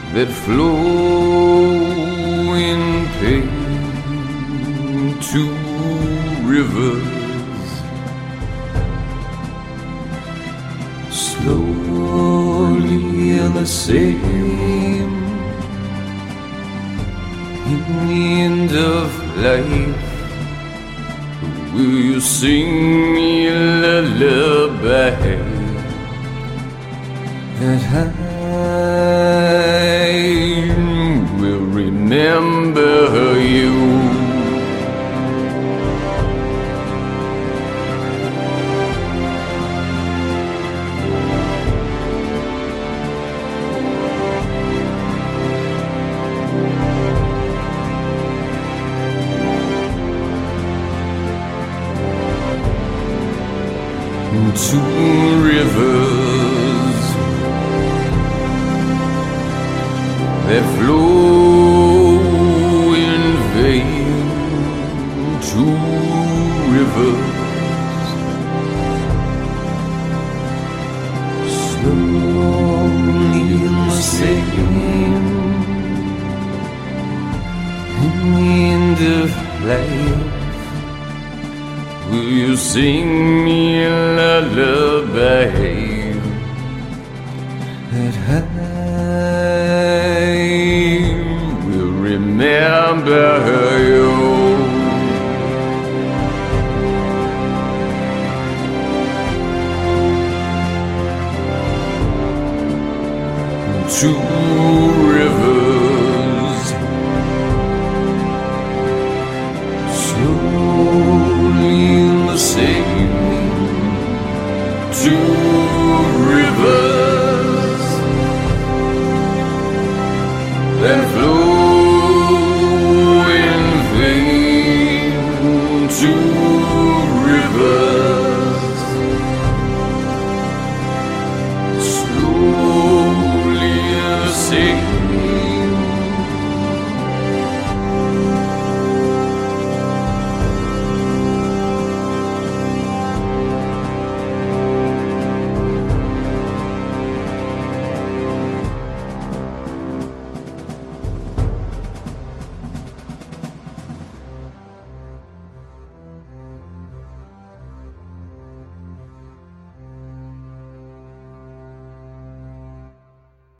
that flow in pain, two rivers slowly the same. In the end of life, will you sing me a lullaby that I will remember you? Two rivers that flow in vain, two rivers slowly the same. In the end of life, will you sing me a lullaby that I will remember you? Two